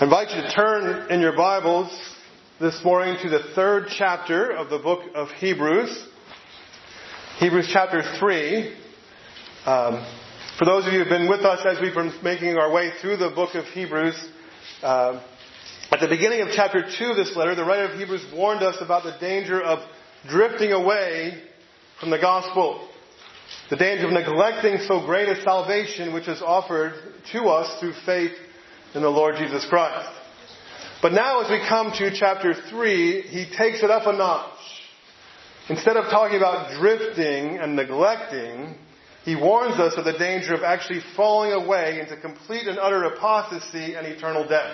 I invite you to turn in your Bibles this morning to the third chapter of the book of Hebrews. Hebrews chapter 3. For those of you who have been with us as we've been making our way through the book of Hebrews, at the beginning of chapter 2 of this letter, the writer of Hebrews warned us about the danger of drifting away from the gospel. The danger of neglecting so great a salvation which is offered to us through faith in the Lord Jesus Christ. But now as we come to chapter 3, he takes it up a notch. Instead of talking about drifting and neglecting, he warns us of the danger of actually falling away into complete and utter apostasy and eternal death.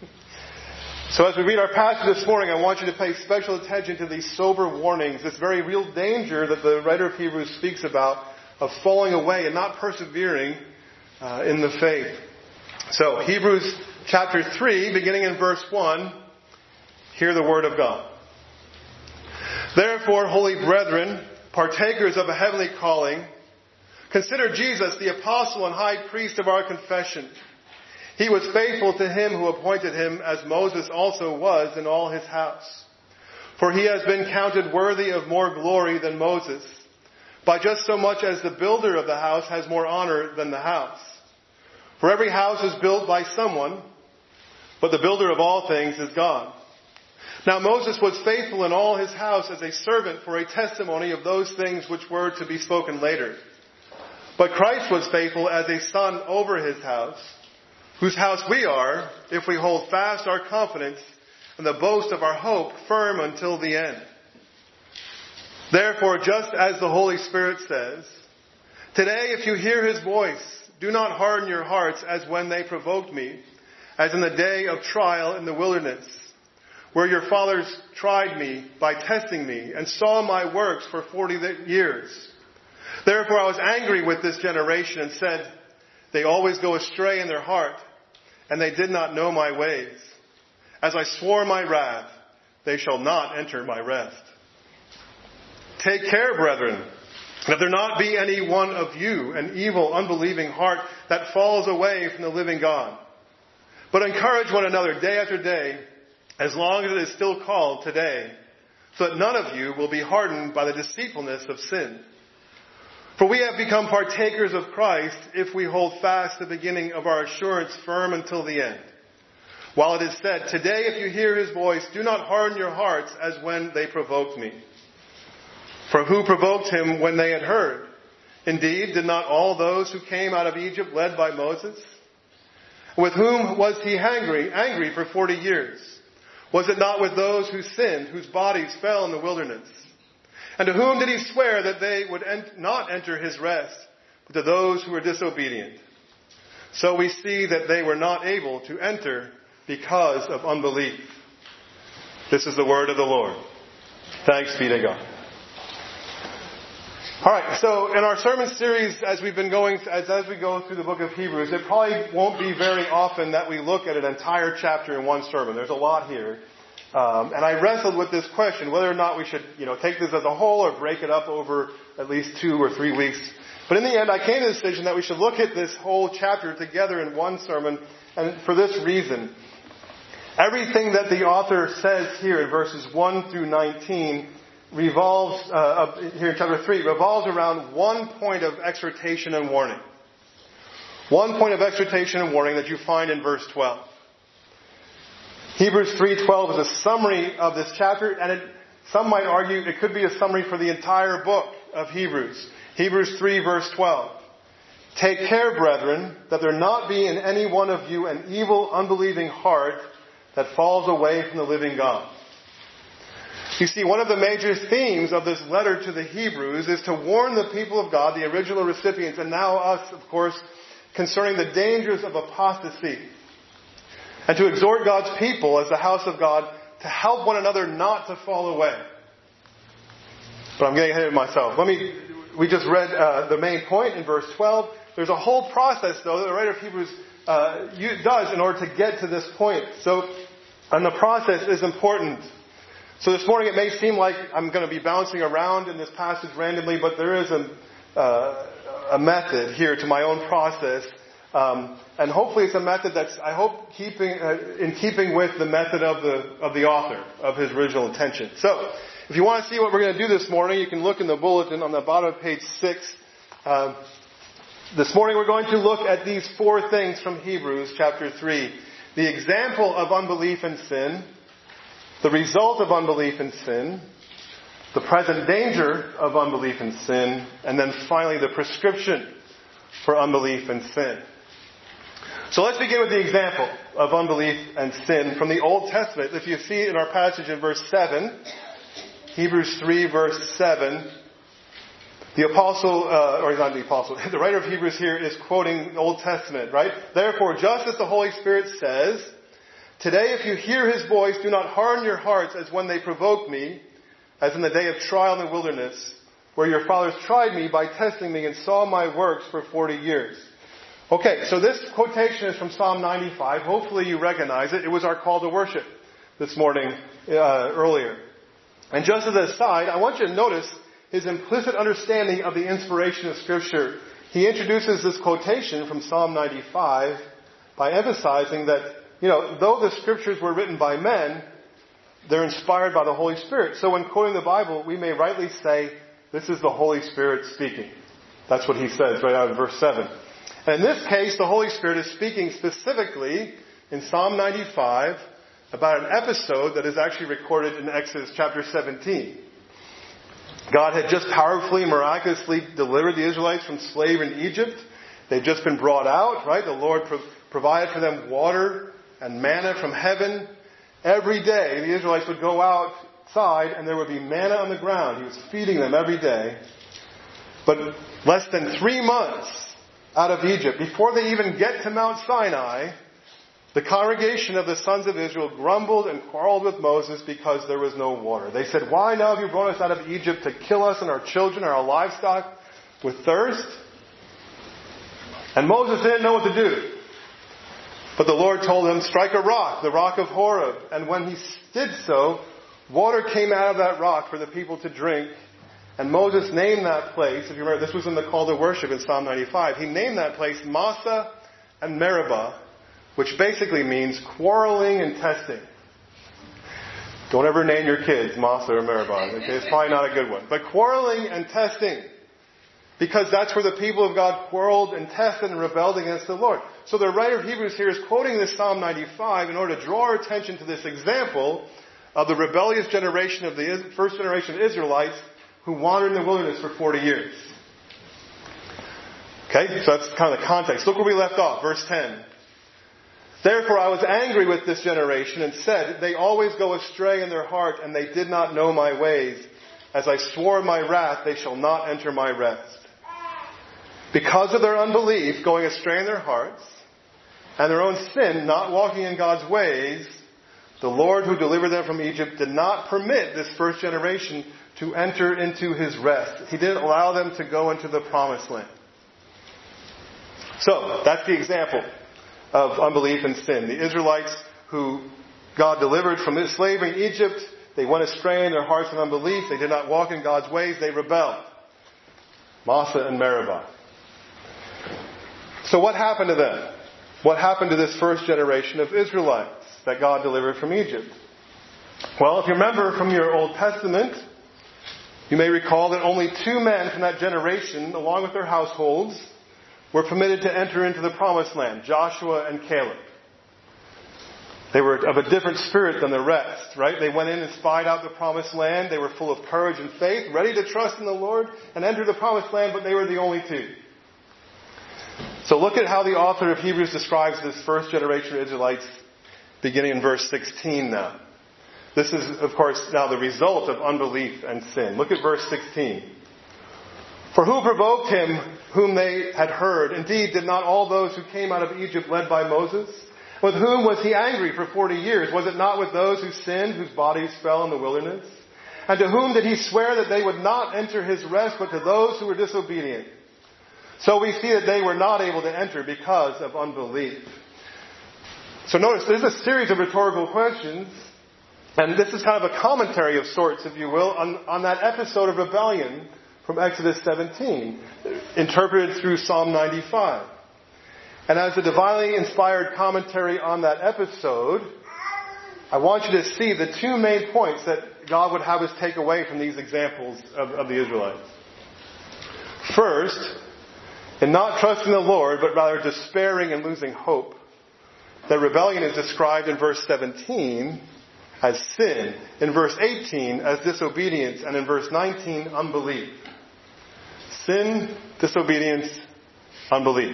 So as we read our passage this morning, I want you to pay special attention to these sober warnings, this very real danger that the writer of Hebrews speaks about of falling away and not persevering in the faith. So, Hebrews chapter 3, beginning in verse 1, hear the word of God. Therefore, holy brethren, partakers of a heavenly calling, consider Jesus the apostle and high priest of our confession. He was faithful to him who appointed him, as Moses also was in all his house. For he has been counted worthy of more glory than Moses, by just so much as the builder of the house has more honor than the house. For every house is built by someone, but the builder of all things is God. Now Moses was faithful in all his house as a servant for a testimony of those things which were to be spoken later. But Christ was faithful as a son over his house, whose house we are, if we hold fast our confidence and the boast of our hope firm until the end. Therefore, just as the Holy Spirit says, today if you hear his voice, do not harden your hearts as when they provoked me, as in the day of trial in the wilderness, where your fathers tried me by testing me and saw my works for 40 years. Therefore I was angry with this generation and said, they always go astray in their heart, and they did not know my ways. As I swore my wrath, they shall not enter my rest. Take care, brethren, that there not be any one of you an evil, unbelieving heart that falls away from the living God. But encourage one another day after day, as long as it is still called today, so that none of you will be hardened by the deceitfulness of sin. For we have become partakers of Christ if we hold fast the beginning of our assurance firm until the end. While it is said, today if you hear his voice, do not harden your hearts as when they provoked me. For who provoked him when they had heard? Indeed, did not all those who came out of Egypt led by Moses? With whom was he angry for 40 years? Was it not with those who sinned, whose bodies fell in the wilderness? And to whom did he swear that they would not enter his rest, but to those who were disobedient? So we see that they were not able to enter because of unbelief. This is the word of the Lord. Thanks be to God. Alright, so in our sermon series as we've been going, as we go through the book of Hebrews, it probably won't be very often that we look at an entire chapter in one sermon. There's a lot here. And I wrestled with this question, whether or not we should, take this as a whole or break it up over at least 2 or 3 weeks. But in the end, I came to the decision that we should look at this whole chapter together in one sermon, and for this reason. Everything that the author says here in verses 1 through 19 revolves, here in chapter 3, revolves around one point of exhortation and warning. One point of exhortation and warning that you find in verse 12. Hebrews 3:12 is a summary of this chapter, and some might argue it could be a summary for the entire book of Hebrews. Hebrews 3 verse 12. Take care, brethren, that there not be in any one of you an evil, unbelieving heart that falls away from the living God. You see, one of the major themes of this letter to the Hebrews is to warn the people of God, the original recipients, and now us, of course, concerning the dangers of apostasy. And to exhort God's people as the house of God to help one another not to fall away. But I'm getting ahead of myself. We just read the main point in verse 12. There's a whole process, though, that the writer of Hebrews does in order to get to this point. And the process is important. So this morning it may seem like I'm going to be bouncing around in this passage randomly, but there is a method here to my own process And hopefully it's a method that's, I hope, in keeping with the method of the author, of his original intention. So, if you want to see what we're going to do this morning, you can look in the bulletin on the bottom of page 6. This morning we're going to look at these 4 things from Hebrews chapter 3. The example of unbelief and sin, the result of unbelief and sin, the present danger of unbelief and sin, and then finally the prescription for unbelief and sin. So let's begin with the example of unbelief and sin from the Old Testament. If you see in our passage in verse 7, Hebrews 3 verse 7, the writer of Hebrews here is quoting the Old Testament, right? Therefore, just as the Holy Spirit says, today if you hear His voice, do not harden your hearts as when they provoked me, as in the day of trial in the wilderness, where your fathers tried me by testing me and saw my works for 40 years. Okay, so this quotation is from Psalm 95. Hopefully you recognize it. It was our call to worship this morning earlier. And just as an aside, I want you to notice his implicit understanding of the inspiration of Scripture. He introduces this quotation from Psalm 95 by emphasizing that, though the Scriptures were written by men, they're inspired by the Holy Spirit. So when quoting the Bible, we may rightly say, this is the Holy Spirit speaking. That's what he says right out of verse 7. And in this case, the Holy Spirit is speaking specifically in Psalm 95 about an episode that is actually recorded in Exodus chapter 17. God had just powerfully, miraculously delivered the Israelites from slavery in Egypt. They'd just been brought out, right? The Lord provided for them water and manna from heaven. Every day, the Israelites would go outside and there would be manna on the ground. He was feeding them every day. But less than 3 months out of Egypt, before they even get to Mount Sinai, the congregation of the sons of Israel grumbled and quarreled with Moses because there was no water. They said, why now have you brought us out of Egypt to kill us and our children and our livestock with thirst? And Moses didn't know what to do. But the Lord told him, strike a rock, the rock of Horeb. And when he did so, water came out of that rock for the people to drink. And Moses named that place, if you remember, this was in the call to worship in Psalm 95. He named that place Massah and Meribah, which basically means quarreling and testing. Don't ever name your kids Massah or Meribah. Okay? It's probably not a good one. But quarreling and testing. Because that's where the people of God quarreled and tested and rebelled against the Lord. So the writer of Hebrews here is quoting this Psalm 95 in order to draw our attention to this example of the rebellious generation of the first generation of Israelites who wandered in the wilderness for 40 years. Okay, so that's kind of the context. Look where we left off, verse 10. Therefore I was angry with this generation and said, they always go astray in their heart and they did not know my ways. As I swore in my wrath, they shall not enter my rest. Because of their unbelief, going astray in their hearts, and their own sin, not walking in God's ways, the Lord who delivered them from Egypt did not permit this first generation to enter into His rest. He didn't allow them to go into the promised land. So, that's the example of unbelief and sin. The Israelites who God delivered from slavery in Egypt, they went astray in their hearts in unbelief. They did not walk in God's ways. They rebelled. Massah and Meribah. So what happened to them? What happened to this first generation of Israelites that God delivered from Egypt? Well, if you remember from your Old Testament, you may recall that only 2 men from that generation, along with their households, were permitted to enter into the promised land, Joshua and Caleb. They were of a different spirit than the rest, right? They went in and spied out the promised land. They were full of courage and faith, ready to trust in the Lord and enter the promised land, but they were the only 2. So look at how the author of Hebrews describes this first generation of Israelites beginning in verse 16 now. This is, of course, now the result of unbelief and sin. Look at verse 16. For who provoked him whom they had heard? Indeed, did not all those who came out of Egypt led by Moses? With whom was he angry for 40 years? Was it not with those who sinned, whose bodies fell in the wilderness? And to whom did he swear that they would not enter his rest, but to those who were disobedient? So we see that they were not able to enter because of unbelief. So notice, there's a series of rhetorical questions, and this is kind of a commentary of sorts, if you will, on that episode of rebellion from Exodus 17, interpreted through Psalm 95. And as a divinely inspired commentary on that episode, I want you to see the two main points that God would have us take away from these examples of the Israelites. First, in not trusting the Lord, but rather despairing and losing hope, that rebellion is described in verse 17 as sin, in verse 18 as disobedience, and in verse 19, unbelief. Sin, disobedience, unbelief.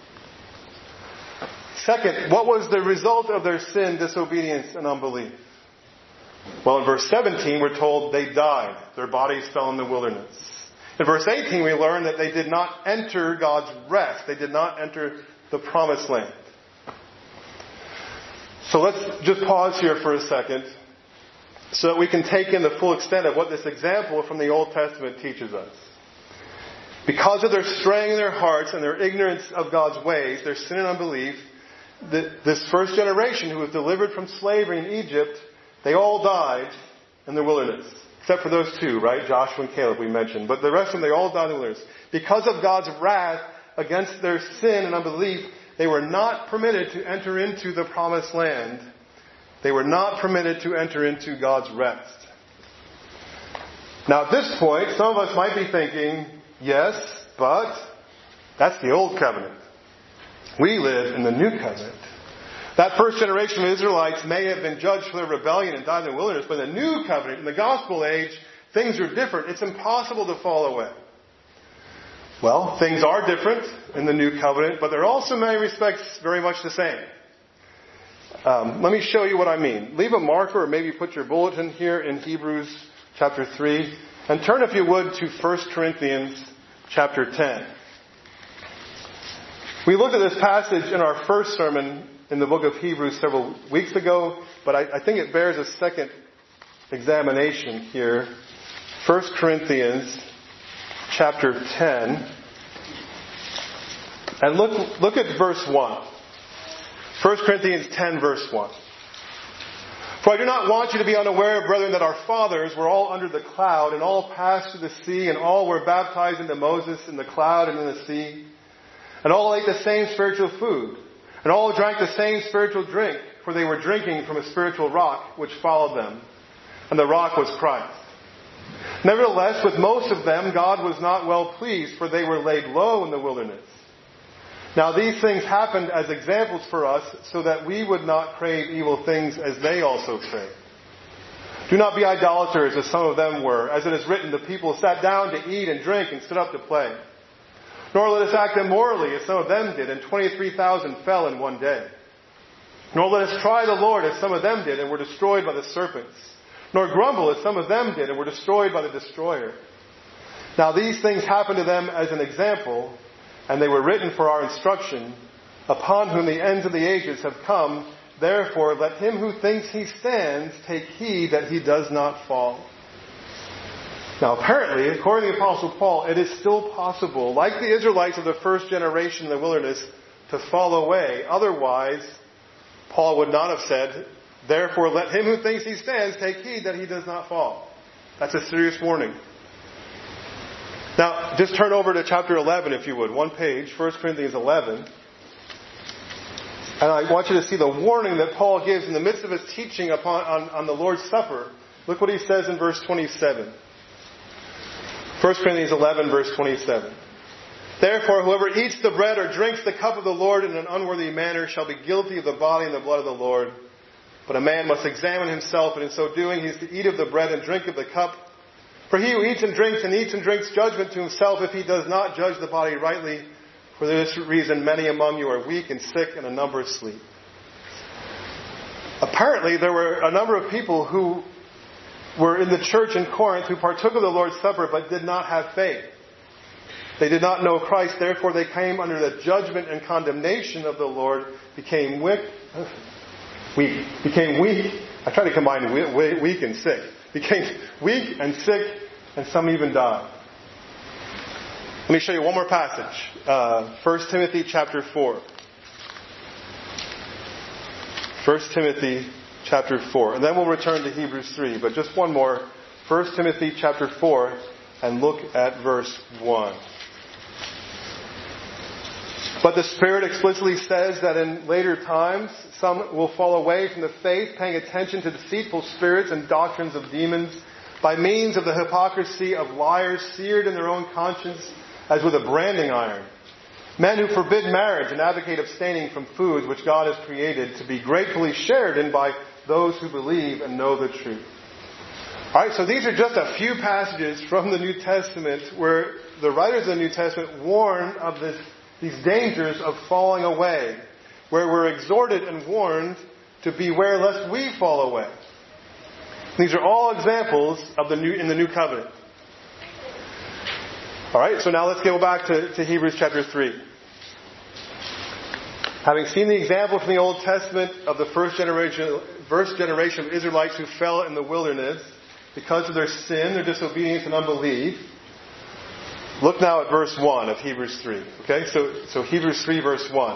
Second, what was the result of their sin, disobedience, and unbelief? Well, in verse 17, we're told they died. Their bodies fell in the wilderness. In verse 18, we learn that they did not enter God's rest. They did not enter the promised land. So let's just pause here for a second so that we can take in the full extent of what this example from the Old Testament teaches us. Because of their straying in their hearts and their ignorance of God's ways, their sin and unbelief, this first generation who was delivered from slavery in Egypt, they all died in the wilderness. Except for those two, right? Joshua and Caleb we mentioned. But the rest of them, they all died in the wilderness. Because of God's wrath against their sin and unbelief, they were not permitted to enter into the promised land. They were not permitted to enter into God's rest. Now at this point, some of us might be thinking, yes, but that's the old covenant. We live in the new covenant. That first generation of Israelites may have been judged for their rebellion and died in the wilderness, but in the new covenant, in the gospel age, things are different. It's impossible to fall away. Well, things are different in the new covenant, but they're also in many respects very much the same. Let me show you what I mean. Leave a marker or maybe put your bulletin here in Hebrews chapter 3 and turn, if you would, to 1 Corinthians chapter 10. We looked at this passage in our first sermon in the book of Hebrews several weeks ago, but I think it bears a second examination here. 1 Corinthians chapter 10. And look at verse 1. 1 Corinthians 10 verse 1. For I do not want you to be unaware, brethren, that our fathers were all under the cloud, and all passed through the sea, and all were baptized into Moses in the cloud and in the sea. And all ate the same spiritual food, and all drank the same spiritual drink, for they were drinking from a spiritual rock which followed them. And the rock was Christ. Nevertheless, with most of them, God was not well pleased, for they were laid low in the wilderness. Now these things happened as examples for us, so that we would not crave evil things as they also craved. Do not be idolaters, as some of them were. As it is written, the people sat down to eat and drink and stood up to play. Nor let us act immorally, as some of them did, and 23,000 fell in one day. Nor let us try the Lord, as some of them did, and were destroyed by the serpents. Nor grumble, as some of them did, and were destroyed by the destroyer. Now these things happened to them as an example, and they were written for our instruction, upon whom the ends of the ages have come. Therefore, let him who thinks he stands take heed that he does not fall. Now, apparently, according to the Apostle Paul, it is still possible, like the Israelites of the first generation in the wilderness, to fall away. Otherwise, Paul would not have said, therefore, let him who thinks he stands take heed that he does not fall. That's a serious warning. Now, just turn over to chapter 11, if you would. One page, 1 Corinthians 11. And I want you to see the warning that Paul gives in the midst of his teaching on the Lord's Supper. Look what he says in verse 27. 1 Corinthians 11, verse 27. Therefore, whoever eats the bread or drinks the cup of the Lord in an unworthy manner shall be guilty of the body and the blood of the Lord. But a man must examine himself, and in so doing he is to eat of the bread and drink of the cup. For he who eats and drinks judgment to himself if he does not judge the body rightly. For this reason many among you are weak and sick, and a number sleep. Apparently there were a number of people who were in the church in Corinth who partook of the Lord's Supper but did not have faith. They did not know Christ, therefore they came under the judgment and condemnation of the Lord, became weak. I try to combine weak and sick. Became weak and sick, and some even died. Let me show you one more passage. 1 Timothy chapter 4. 1 Timothy chapter 4. And then we'll return to Hebrews 3. But just one more. 1 Timothy chapter 4. And look at verse 1. But the Spirit explicitly says that in later times, some will fall away from the faith, paying attention to deceitful spirits and doctrines of demons, by means of the hypocrisy of liars seared in their own conscience as with a branding iron. Men who forbid marriage and advocate abstaining from foods which God has created to be gratefully shared in by those who believe and know the truth. Alright, so these are just a few passages from the New Testament where the writers of the New Testament warn of these dangers of falling away, where we're exhorted and warned to beware lest we fall away. These are all examples of in the New Covenant. Alright, so now let's go back to Hebrews chapter 3. Having seen the example from the Old Testament of the first generation of Israelites who fell in the wilderness because of their sin, their disobedience and unbelief, look now at verse 1 of Hebrews 3. Okay, so Hebrews 3 verse 1.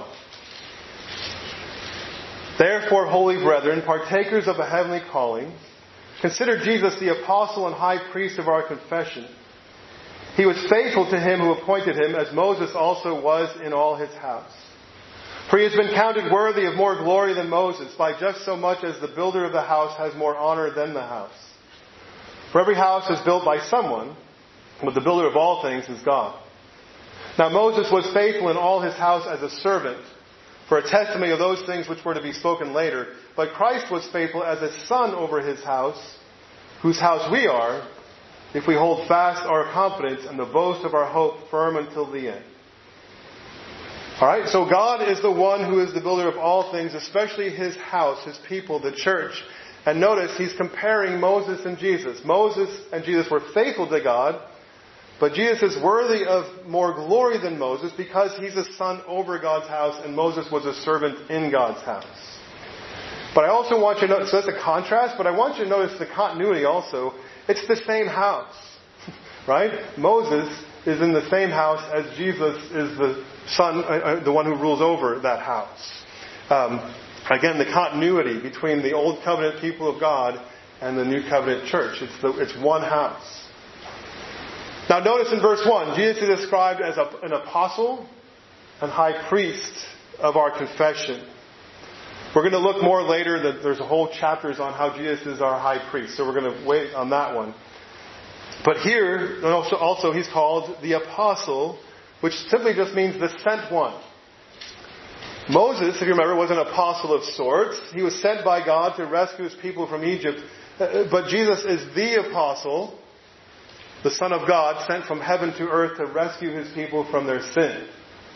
Therefore, holy brethren, partakers of a heavenly calling, consider Jesus the apostle and high priest of our confession. He was faithful to him who appointed him, as Moses also was in all his house. For he has been counted worthy of more glory than Moses, by just so much as the builder of the house has more honor than the house. For every house is built by someone, but the builder of all things is God. Now Moses was faithful in all his house as a servant, for a testimony of those things which were to be spoken later. But Christ was faithful as a son over his house, whose house we are, if we hold fast our confidence and the boast of our hope firm until the end. Alright, so God is the one who is the builder of all things, especially his house, his people, the church. And notice, he's comparing Moses and Jesus. Moses and Jesus were faithful to God, but Jesus is worthy of more glory than Moses because he's a son over God's house and Moses was a servant in God's house. But I also want you to notice, so that's a contrast, but I want you to notice the continuity also. It's the same house, right? Moses is in the same house as Jesus is the son, the one who rules over that house. Again, the continuity between the Old Covenant people of God and the New Covenant church. It's one house. Now notice in verse 1, Jesus is described as an apostle and high priest of our confession. We're going to look more later that there's a whole chapters on how Jesus is our high priest. So we're going to wait on that one. But here, also he's called the apostle, which simply just means the sent one. Moses, if you remember, was an apostle of sorts. He was sent by God to rescue his people from Egypt. But Jesus is the apostle, the Son of God, sent from heaven to earth to rescue his people from their sin.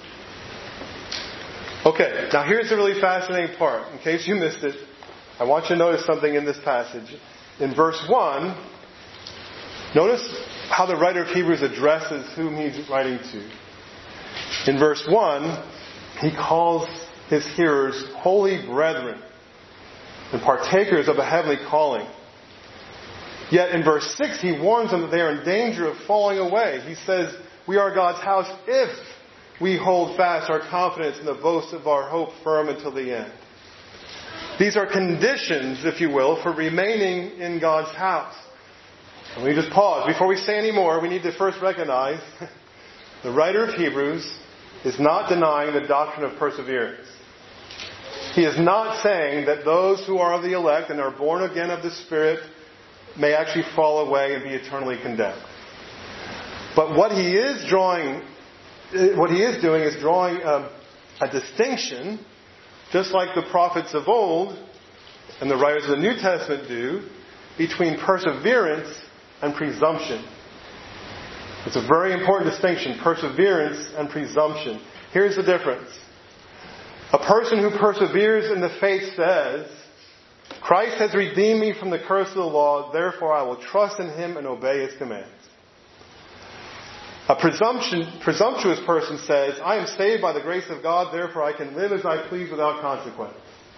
Okay, now here's the really fascinating part. In case you missed it, I want you to notice something in this passage. In verse 1, notice how the writer of Hebrews addresses whom he's writing to. In verse 1, he calls his hearers holy brethren and partakers of a heavenly calling. Yet in verse 6, he warns them that they are in danger of falling away. He says, we are God's house if we hold fast our confidence in the boast of our hope firm until the end. These are conditions, if you will, for remaining in God's house. And we just pause. Before we say any more, we need to first recognize the writer of Hebrews is not denying the doctrine of perseverance. He is not saying that those who are of the elect and are born again of the Spirit may actually fall away and be eternally condemned. But what he is doing is drawing a distinction, just like the prophets of old and the writers of the New Testament do, between perseverance and presumption. It's a very important distinction, perseverance and presumption. Here's the difference. A person who perseveres in the faith says, Christ has redeemed me from the curse of the law, therefore I will trust in him and obey his commands. A presumptuous person says, I am saved by the grace of God, therefore I can live as I please without consequence.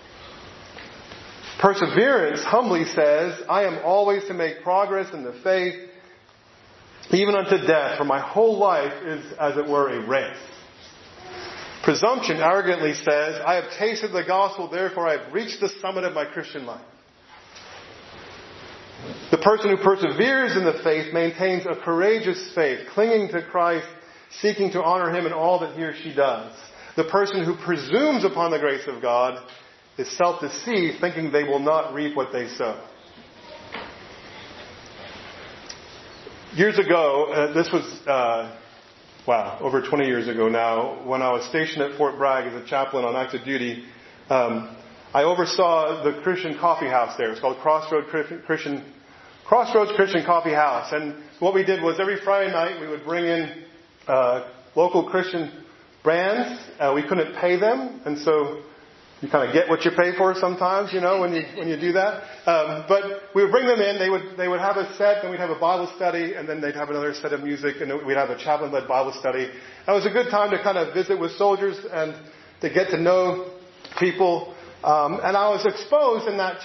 Perseverance humbly says, I am always to make progress in the faith, even unto death, for my whole life is, as it were, a race. Presumption arrogantly says, I have tasted the gospel, therefore I have reached the summit of my Christian life. The person who perseveres in the faith maintains a courageous faith, clinging to Christ, seeking to honor him in all that he or she does. the person who presumes upon the grace of God is self-deceived, thinking they will not reap what they sow. Years ago, this was, over 20 years ago now, when I was stationed at Fort Bragg as a chaplain on active duty, I oversaw the Christian coffee house there. It's called Crossroads Christian Coffee House. And what we did was every Friday night we would bring in local Christian bands. We couldn't pay them, and so you kind of get what you pay for sometimes, when you do that. But we would bring them in. They would have a set, then we'd have a Bible study, and then they'd have another set of music, and we'd have a chaplain-led Bible study. And it was a good time to kind of visit with soldiers and to get to know people. And I was exposed in that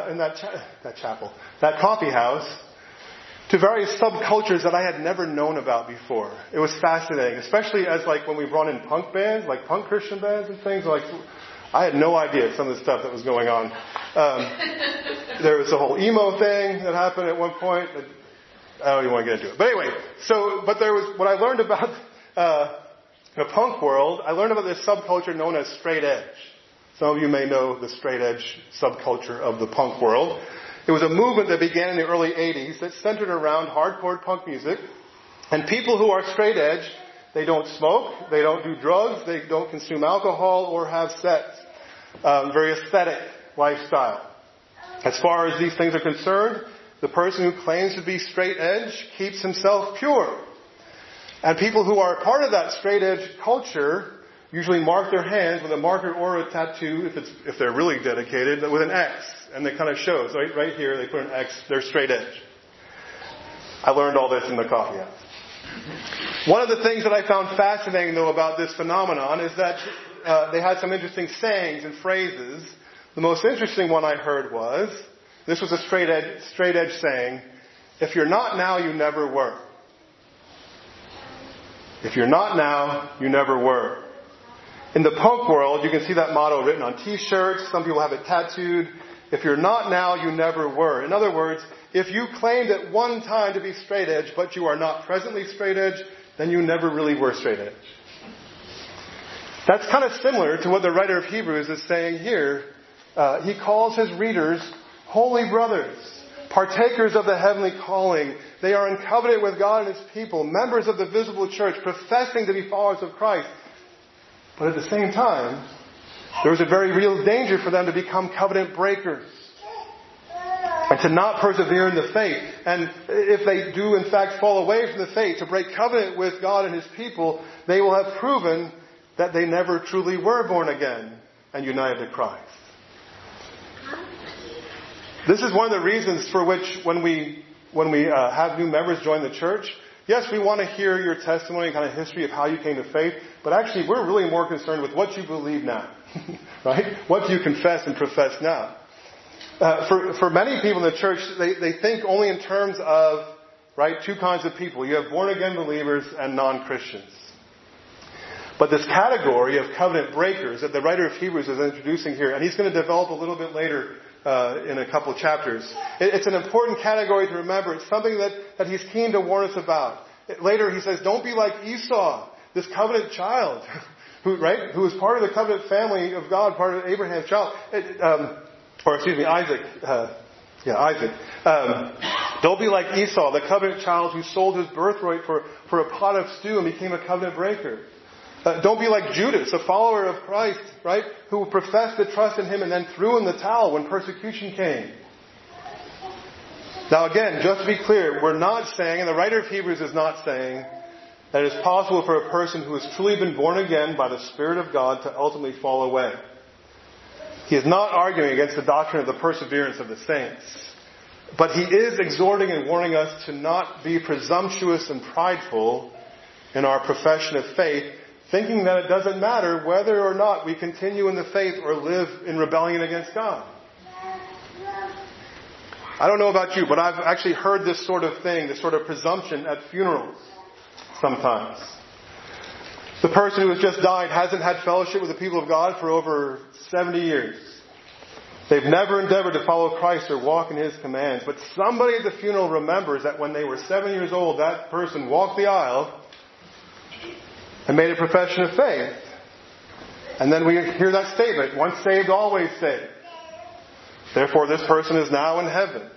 that coffee house, to various subcultures that I had never known about before. It was fascinating, especially as when we brought in punk bands, like punk Christian bands and things. I had no idea some of the stuff that was going on. There was a whole emo thing that happened at one point. I don't even want to get into it. But anyway, but there was what I learned about the punk world. I learned about this subculture known as straight edge. Some of you may know the straight edge subculture of the punk world. It was a movement that began in the early 80s that centered around hardcore punk music. And people who are straight edge, they don't smoke, they don't do drugs, they don't consume alcohol or have sex. Very aesthetic lifestyle. As far as these things are concerned, the person who claims to be straight edge keeps himself pure. And people who are part of that straight edge culture usually mark their hands with a marker or a tattoo, if they're really dedicated, with an X. And it kind of shows, right here, they put an X, they're straight edge. I learned all this in the coffee house. One of the things that I found fascinating, though, about this phenomenon is that they had some interesting sayings and phrases. The most interesting one I heard was, this was a straight edge saying, if you're not now, you never were. If you're not now, you never were. In the punk world, you can see that motto written on t-shirts. Some people have it tattooed. If you're not now, you never were. In other words, if you claimed at one time to be straight edge, but you are not presently straight edge, then you never really were straight edge. That's kind of similar to what the writer of Hebrews is saying here. He calls his readers holy brothers, partakers of the heavenly calling. They are in covenant with God and His people, members of the visible church, professing to be followers of Christ. But at the same time, there was a very real danger for them to become covenant breakers and to not persevere in the faith. And if they do in fact fall away from the faith, to break covenant with God and His people, they will have proven that they never truly were born again and united to Christ. This is one of the reasons for which when we have new members join the church, yes, we want to hear your testimony, kind of history of how you came to faith, but actually we're really more concerned with what you believe now. Right? What do you confess and profess now? For many people in the church, they think only in terms of, two kinds of people. You have born-again believers and non-Christians. But this category of covenant breakers that the writer of Hebrews is introducing here, and he's going to develop a little bit later in a couple of chapters. It's an important category to remember. It's something that he's keen to warn us about. Later he says, don't be like Esau, this covenant child, who was part of the covenant family of God, part of Abraham's child. Isaac. Isaac. Don't be like Esau, the covenant child who sold his birthright for a pot of stew and became a covenant breaker. Don't be like Judas, a follower of Christ, who professed to trust in Him and then threw in the towel when persecution came. Now again, just to be clear, we're not saying, and the writer of Hebrews is not saying, that it is possible for a person who has truly been born again by the Spirit of God to ultimately fall away. He is not arguing against the doctrine of the perseverance of the saints. But he is exhorting and warning us to not be presumptuous and prideful in our profession of faith, thinking that it doesn't matter whether or not we continue in the faith or live in rebellion against God. I don't know about you, but I've actually heard this sort of thing, this sort of presumption at funerals sometimes. The person who has just died hasn't had fellowship with the people of God for over 70 years. They've never endeavored to follow Christ or walk in His commands. But somebody at the funeral remembers that when they were 7 years old, that person walked the aisle and made a profession of faith. And then we hear that statement, once saved, always saved. Therefore, this person is now in heaven.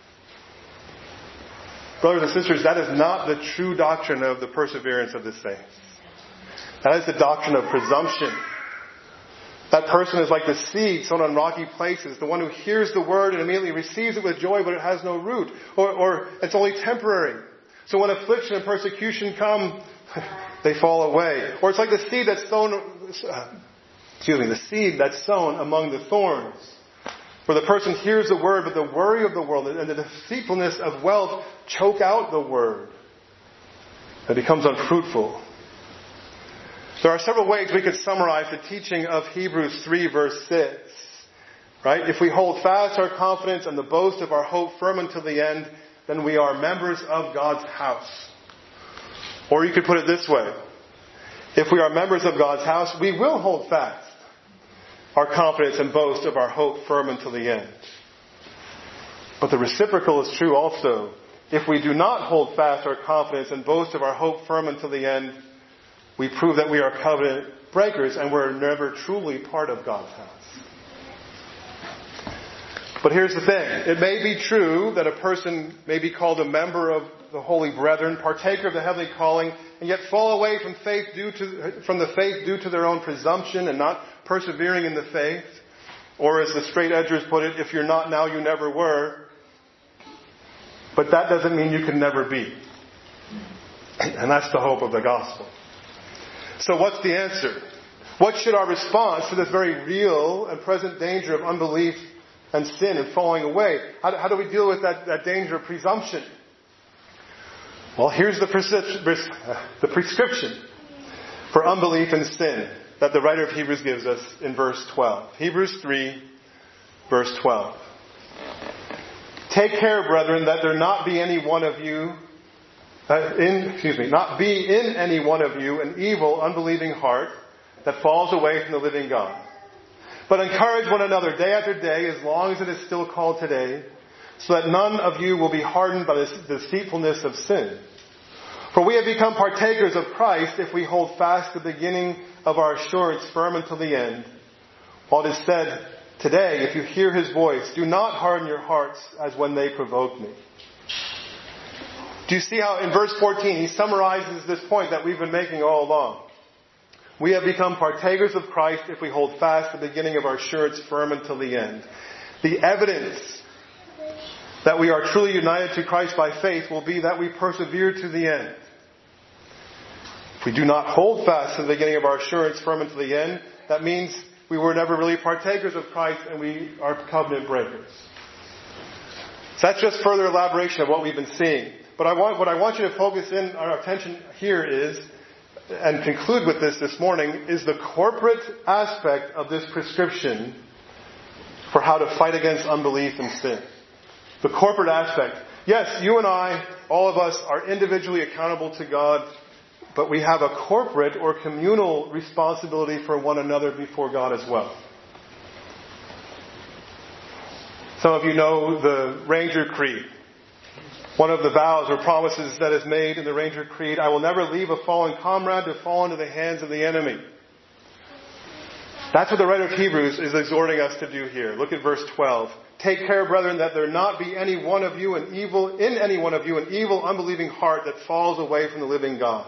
Brothers and sisters, that is not the true doctrine of the perseverance of the saints. That is the doctrine of presumption. That person is like the seed sown on rocky places, the one who hears the word and immediately receives it with joy, but it has no root, or it's only temporary. So when affliction and persecution come, they fall away. Or it's like the seed that's sown, the seed that's sown among the thorns, where the person hears the word, but the worry of the world and the deceitfulness of wealth choke out the word. It becomes unfruitful. There are several ways we could summarize the teaching of Hebrews 3 verse 6. Right? If we hold fast our confidence and the boast of our hope firm until the end, then we are members of God's house. Or you could put it this way. If we are members of God's house, we will hold fast our confidence and boast of our hope firm until the end. But the reciprocal is true also. If we do not hold fast our confidence and boast of our hope firm until the end, we prove that we are covenant breakers and we're never truly part of God's house. But here's the thing. It may be true that a person may be called a member of the holy brethren, partaker of the heavenly calling, and yet fall away from the faith due to their own presumption and not persevering in the faith. Or as the straight edgers put it, if you're not now, you never were. But that doesn't mean you can never be. And that's the hope of the gospel. So what's the answer? What should our response to this very real and present danger of unbelief and sin and falling away? How do we deal with that danger of presumption? Well, here's the prescription for unbelief and sin that the writer of Hebrews gives us in verse 12. Hebrews 3, verse 12. Take care, brethren, that there not be any one of you not be in any one of you an evil, unbelieving heart that falls away from the living God. But encourage one another day after day, as long as it is still called today, so that none of you will be hardened by the deceitfulness of sin. For we have become partakers of Christ if we hold fast the beginning of our assurance firm until the end. While it is said, today, if you hear his voice, do not harden your hearts as when they provoked me. Do you see how in verse 14 he summarizes this point that we've been making all along? We have become partakers of Christ if we hold fast the beginning of our assurance firm until the end. The evidence that we are truly united to Christ by faith will be that we persevere to the end. If we do not hold fast to the beginning of our assurance firm until the end, that means we were never really partakers of Christ and we are covenant breakers. So that's just further elaboration of what we've been seeing. But what I want you to focus in our attention here is, and conclude with this morning, is the corporate aspect of this prescription for how to fight against unbelief and sin. The corporate aspect. Yes, you and I, all of us, are individually accountable to God, but we have a corporate or communal responsibility for one another before God as well. Some of you know the Ranger Creed. One of the vows or promises that is made in the Ranger Creed, I will never leave a fallen comrade to fall into the hands of the enemy. That's what the writer of Hebrews is exhorting us to do here. Look at verse 12. Take care, brethren, that there not be any one of you an evil, unbelieving heart that falls away from the living God.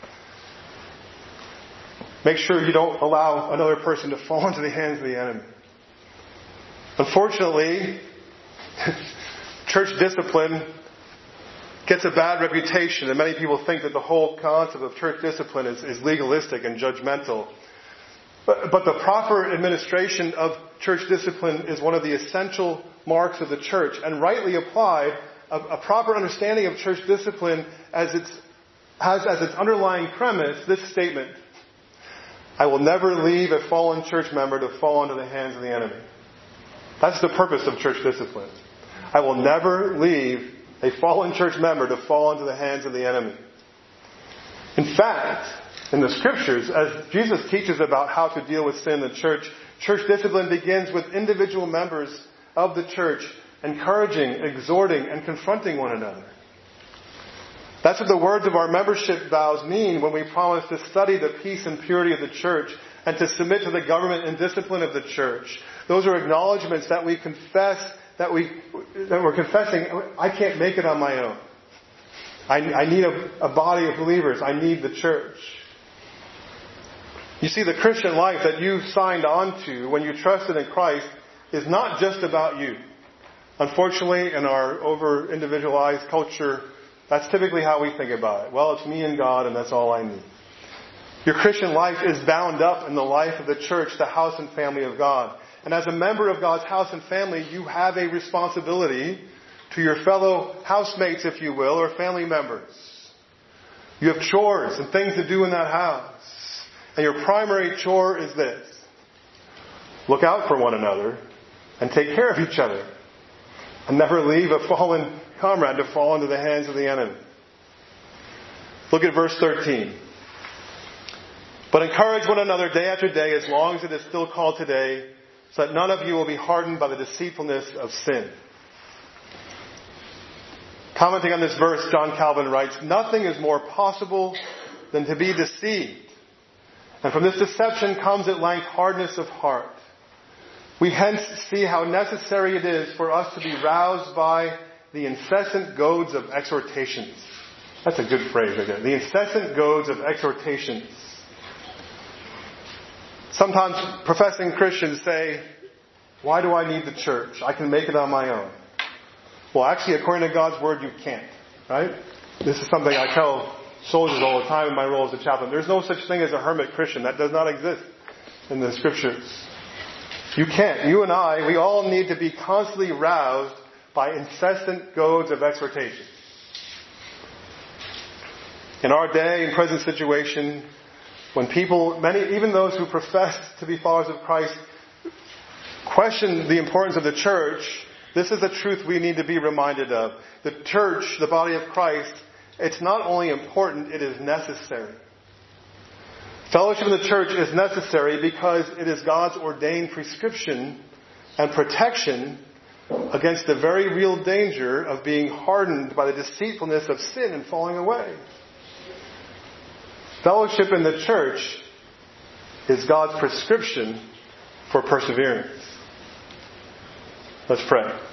Make sure you don't allow another person to fall into the hands of the enemy. Unfortunately, church discipline gets a bad reputation, and many people think that the whole concept of church discipline is legalistic and judgmental. But the proper administration of church discipline is one of the essential marks of the church. And rightly applied, a proper understanding of church discipline has as its underlying premise this statement: I will never leave a fallen church member to fall into the hands of the enemy. That's the purpose of church discipline. I will never leave a fallen church member to fall into the hands of the enemy. In fact, in the scriptures, as Jesus teaches about how to deal with sin in the church discipline begins with individual members of the church encouraging, exhorting, and confronting one another. That's what the words of our membership vows mean when we promise to study the peace and purity of the church, and to submit to the government and discipline of the church. Those are acknowledgments that we confess, that we're confessing, I can't make it on my own. I need a body of believers. I need the church. You see, the Christian life that you've signed on to when you trusted in Christ is not just about you. Unfortunately, in our over-individualized culture, that's typically how we think about it. Well, it's me and God, and that's all I need. Your Christian life is bound up in the life of the church, the house and family of God. And as a member of God's house and family, you have a responsibility to your fellow housemates, if you will, or family members. You have chores and things to do in that house. And your primary chore is this: look out for one another and take care of each other. And never leave a fallen comrade to fall into the hands of the enemy. Look at verse 13. But encourage one another day after day, as long as it is still called today, so that none of you will be hardened by the deceitfulness of sin. Commenting on this verse, John Calvin writes, nothing is more possible than to be deceived. And from this deception comes at length hardness of heart. We hence see how necessary it is for us to be roused by the incessant goads of exhortations. That's a good phrase right there. The incessant goads of exhortations. Sometimes professing Christians say, why do I need the church? I can make it on my own. Well, actually, according to God's Word, you can't. Right? This is something I tell soldiers all the time in my role as a chaplain. There's no such thing as a hermit Christian. That does not exist in the Scriptures. You can't. You and I, we all need to be constantly roused by incessant goads of exhortation. In our day and present situation, when people, many, even those who profess to be followers of Christ, question the importance of the church, this is a truth we need to be reminded of. The church, the body of Christ, it's not only important, it is necessary. Fellowship in the church is necessary because it is God's ordained prescription and protection against the very real danger of being hardened by the deceitfulness of sin and falling away. Fellowship in the church is God's prescription for perseverance. Let's pray.